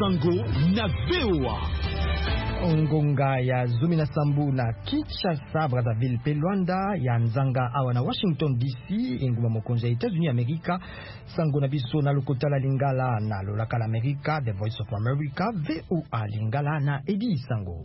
Sango na VOA. Ngonga ya Zumi na Sambu na Kinshasa, Brazzaville pe Luanda ya Nzanga awa na Washington DC enguma mokonzi ya États-Unis Amerika. Sango na biso na lokotala lingala na lolakala Amerika, The Voice of America, VOA lingala na Edi Sango.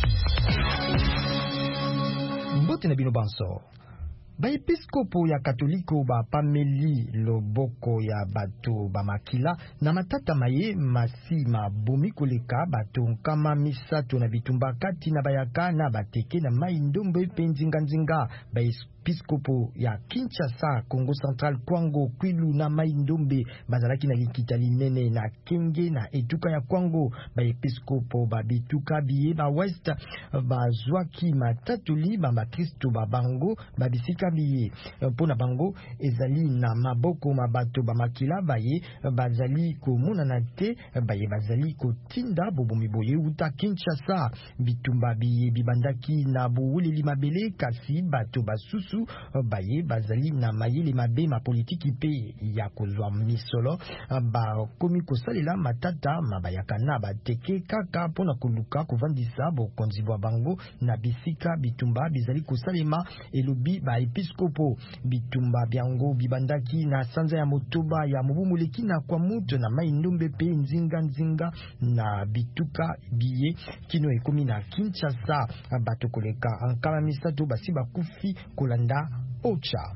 Mbote na bino banso. Ba episkopo ya katoliko ba pameli loboko ya bato ba makila na matata maye masima bomi koleka bato nkama misato na bitumba kati na bayaka na bateke na mai ndombe pe nzinga ba episkopo ya Kinshasa, Congo Central, Kwango, Kwilu na mai ndombe bazalaki na likita linene na kenge na etuka ya Kwango. Ba episkopo ba bituka biye ba west ba zwaki matatuli ba Kristo ba bango ba bisika biye pona bango ezali na maboko mabato ba makila baye bazali komona na te baye bazali kotinda bobomi boye uta Kinshasa. Bitumba biye bibandaki na buwuleli mabele kasi bato basusu baye bazali na mayele mabe ma politiki pe ya kozwa misolo ba komi kosalela matata mabayaka na bateke kaka pona koluka kovandisa bokonzi bwa bango na bisika bitumba bizali kosalema elobi ba episkopo. Bitumba byango bibandaki na sanza ya motoba ya mobumuleki na kwa muto na mai ndombe pe nzinga na bituka biye kino ekomi na Kinshasa. Bato koleka ankama misato basi bakufi kolanda Ocha.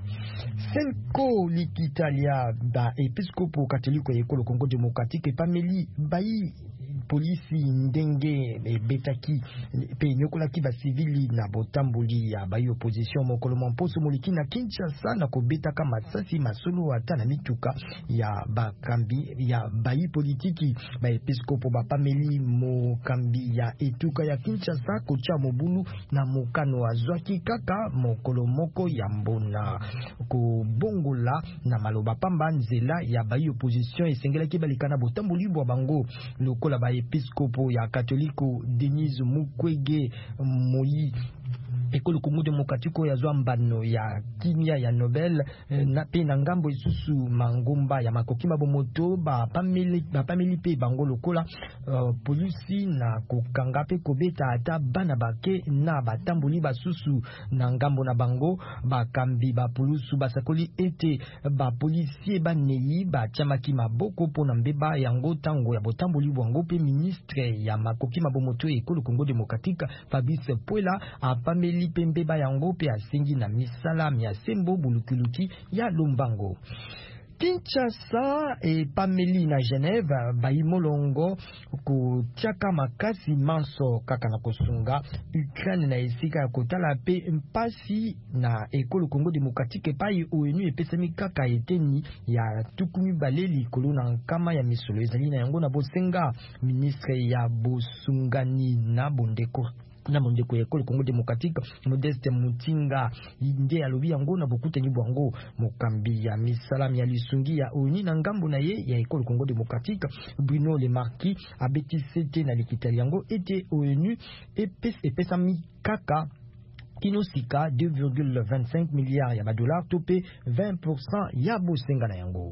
Selko likitalia ba episkopo katoliko ya ekolo Congo Democratique pameli bayi polisi ndenge betaki pe nyokolaki ba civili na botamboli ya bayi opposition mokolo mposo moliki na Kinshasa na kobetaka masasi masolo ata na mituka ya bakambi ya bayi politiki. Ba episkopo ba pameli mokambi ya etuka ya Kinshasa kocha mobulu na mokano azwaki kaka mokolo moko ya mbona kobongola na maloba pamba nzela ya bayi opposition esengelaki balikana botamboli bwa bango lokola ba episkopo ya katoliko Denise Mukwege Moyi ekolo Congo Democratique ya zwambano ya kimia ya Nobel na pe na ngambo isusu mangomba ya makokima bomoto ba pameli pe bango lokola polisi na kokanga pe kobeta ata bana bake na batamboli basusu na ngambo na bango bakambi ba pulusu basakoli ete ba polisi baneyi ba chamaki maboko pona mbeba yango tango ya botamboli bwango pe ministre ya makokima bomoto ekolo Congo Democratique Fabrice Puela apameli pembeba yango pe asengi na misala ya sembo bulukuluki ya lombango. Kinshasa e pameli na Genève baimolongo kutiaka makasi manso kaka na kosunga Ukraine na esika ya kotala pe mpasi na ekolo Congo Democratique pai ONU epesami kaka eteni ya tukumi baleli kolo na nkama ya misolo ezali na yango na bosenga. Ministre ya bosungani na bondeko ya ekolo Congo Democratique Modeste Mutinga inde alobi yango na bokutani bwango mokambi ya misalami ya lisungi ya ONU na ngambo na ye ya ekolo Congo Democratique Bruno Le Marquis abetisete na likitali yango ete ONU epesami kaka kinosika 2,25 milliards ya badollars tope 20% ya bosenga na yango.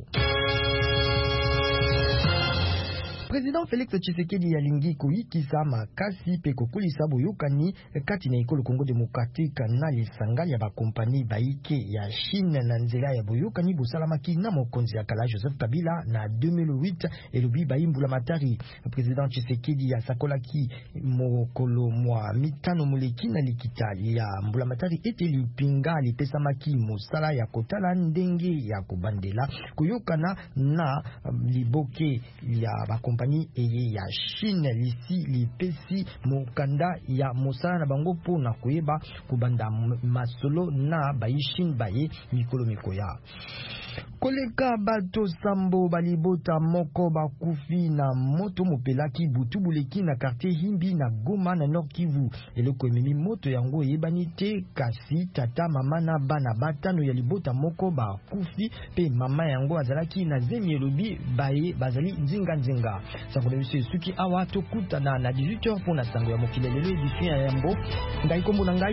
Président Félix Tshisekedi alingi koyikisa makasi pe kokolisa boyokani kati na ekolo Congo Democratique na lisanga ya bakompani baike ya Chine na nzela ya boyokani bosalamaki na mokonzi ya kala Joseph Kabila na 2008 elobi baimbula matari. Président Tshisekedi asakolaki mokolo mwa mitano muleki na likita ya mbula matari ete lipinga lipesamaki mosala ya kotala ndenge ya kobandela koyokana na liboke ya bakompani eye ya Chine lisi lipesi mokanda ya mosala na bango po na koyeba kubanda masolo na baishin baye mikolo mikoya. Koleka bato sambo balibota moko bakufi na moto mopelaki butubuleki na quartier Himbi na Goma na Nord Kivu. Eloko ememi moto yango yebani te kasi tata mama na bana batano ya libota moko bakufi pe mama yango azalaki na zemi elobi baye bazali nzinga. Sango de monsieur suki awa tokutana na 18h pour na sango ya mokilelelo edition ya yambo ngai kombo na ngai